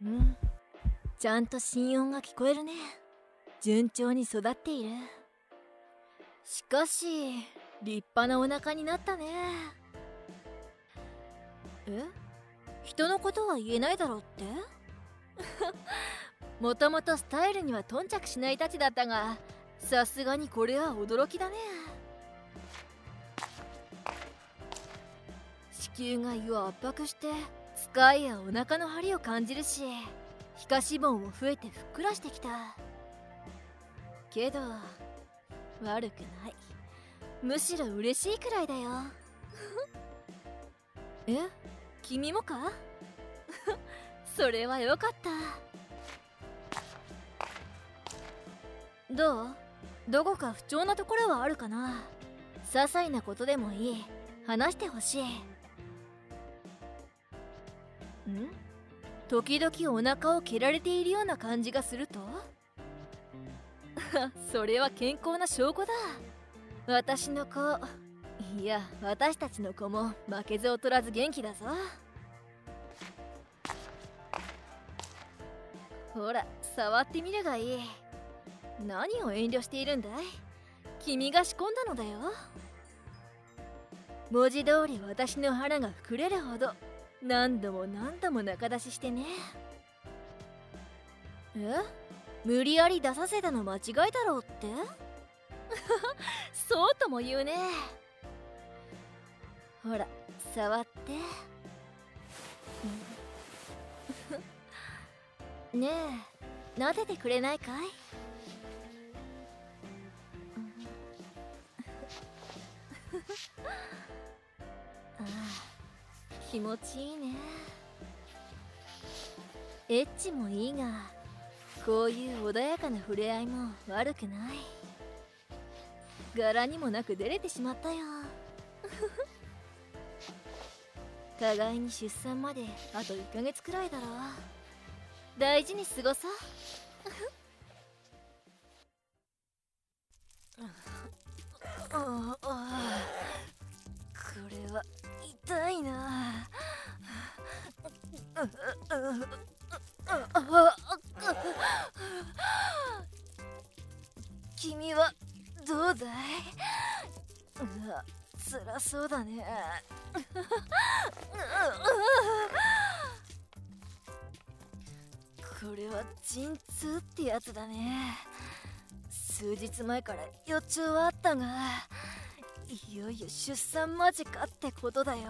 ん、ちゃんと心音が聞こえるね。順調に育っている。しかし立派なお腹になったね。え、人のことは言えないだろうってもともとスタイルには頓着しないたちだったが、さすがにこれは驚きだね。子宮が胃を圧迫して使いやお腹の張りを感じるし、皮下脂肪も増えてふっくらしてきた。けど悪くない、むしろ嬉しいくらいだよえ、君もかそれはよかった。どこか不調なところはあるかな。些細なことでもいい、話してほしい。時々お腹を蹴られているような感じがするとそれは健康な証拠だ。私の子、いや私たちの子も負けず劣らず元気だぞ。ほら触ってみるがいい。何を遠慮しているんだい。君が仕込んだのだよ。文字通り私の腹が膨れるほど何度も何度も中出ししてね。無理やり出させたの間違いだろうってそうとも言うね。ほら触ってねえ、撫でてくれないかいああ、気持ちいいね。エッチもいいが、こういう穏やかな触れ合いも悪くない。柄にもなく出れてしまったよ互いに出産まであと1ヶ月くらいだろう。大事に過ごそうこれは痛いな。君はどうだい。辛そうだねこれは陣痛ってやつだね。数日前から予兆はあったが、いよいよ出産間近ってことだよ。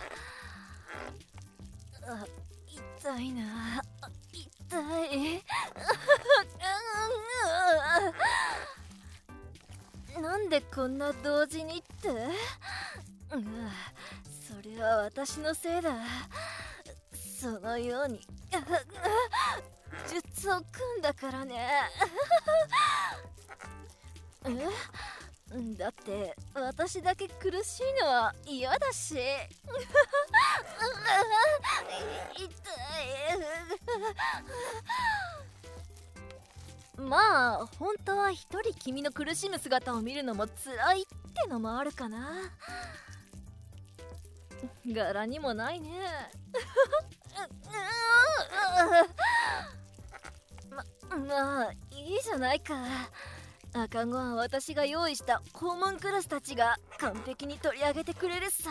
痛いな、痛いなんでこんな同時にって。それは私のせいだ。そのように術を組んだからねだって私だけ苦しいのは嫌だし痛いまあ本当は一人君の苦しむ姿を見るのも辛いってのもあるかな。柄にもないねまあいいじゃないか。赤子は私が用意したホームンクラスたちが完璧に取り上げてくれるさ。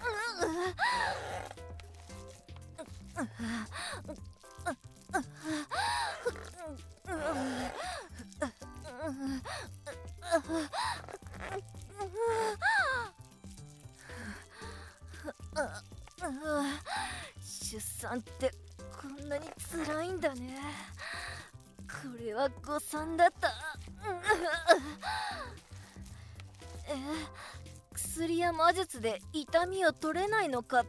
出産ってこんなに辛いんだね。これは誤算だった薬や魔術で痛みを取れないのかって。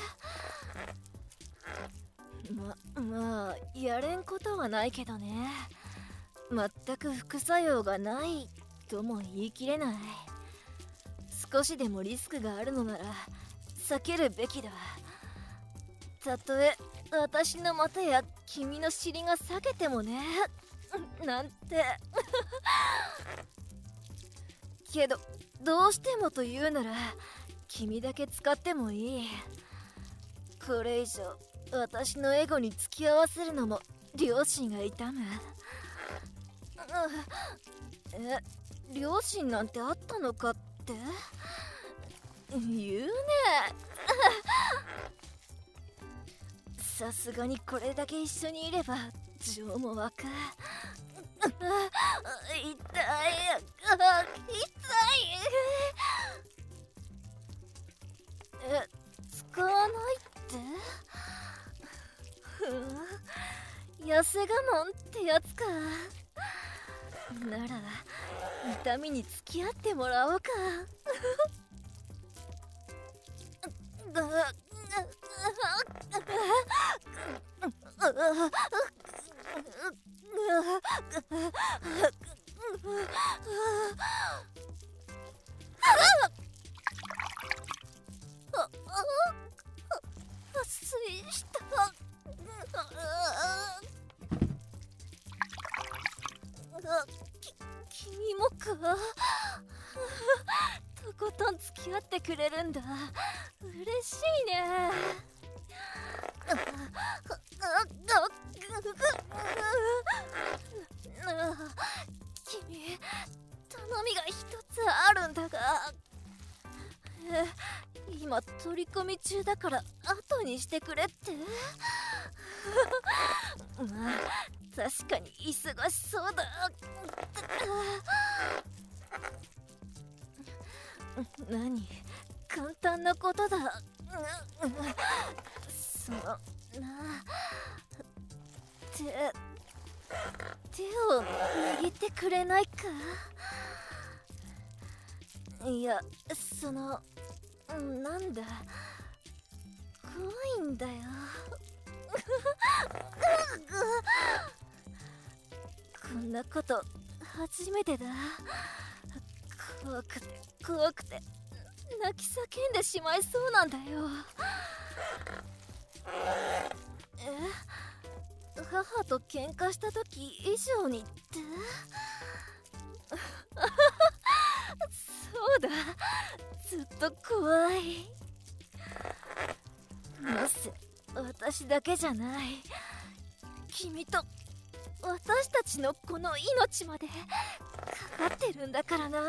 まあやれんことはないけどね。全く副作用がないとも言い切れない。少しでもリスクがあるのなら避けるべきだ。たとえ私の股や君の尻が裂けてもねなんてけどどうしてもと言うなら君だけ使ってもいい。これ以上私のエゴに付き合わせるのも両親が痛む。両親なんてあったのかって言うね。さすがにこれだけ一緒にいれば情も湧く。痛い、使わないって痩せ我慢ってやつか。なら痛みに付き合ってもらおうか。水した。君もか。とことん付き合ってくれるんだ。嬉しいね。君、頼みが一つあるんだが、今取り込み中だから後にしてくれって。まあ確かに忙しそうだ。何、簡単なことだ。そのな、手を握ってくれないか。いや、そのなんだ、怖いんだよ。こんなこと初めてだ。怖くて怖くて泣き叫んでしまいそうなんだよ。母と喧嘩した時以上にって。そうだ、ずっと怖い。なぜ私だけじゃない、君と私たちのこの命までかかってるんだからな。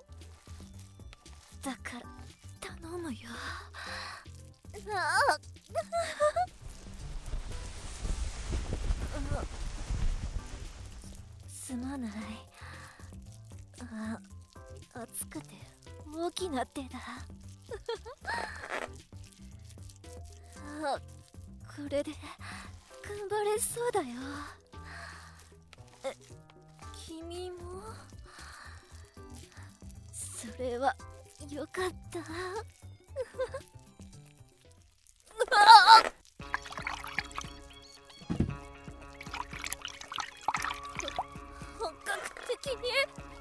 だから頼むよ。すまない。熱くて大きな手だ。これで頑張れそうだよ。君も。それはよかった。本格的に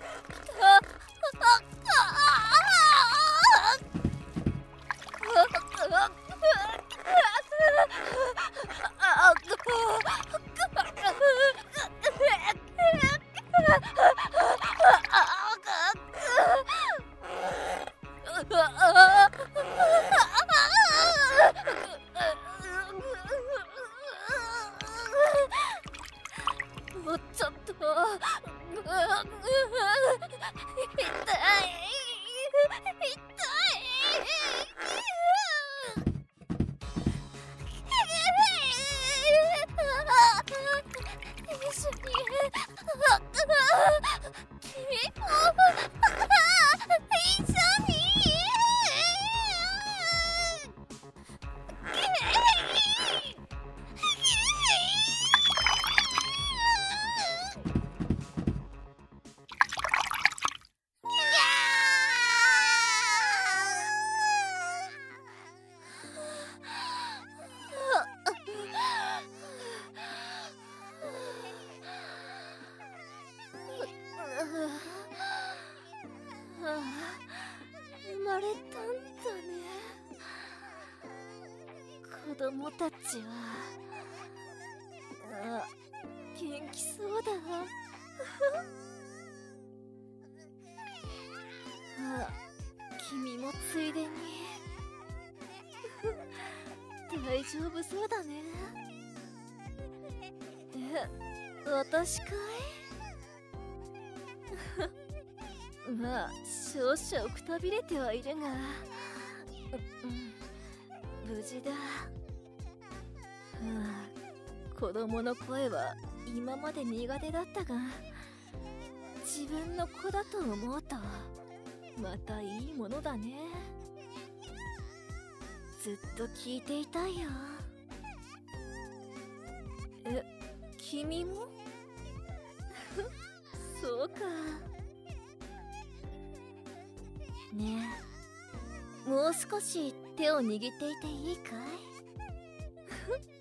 もうちょっと。痛い。一緒に。君も一緒に。生まれたんだね。子供たちは元気そうだ。君もついでに。ど大丈夫そうだね。私かい？まあ少々くたびれてはいるが、無事だ。子供の声は今まで苦手だったが、自分の子だと思うとまたいいものだね。ずっと聞いていたいよ。君も？そうか。ねえ、もう少し手を握っていていいかい？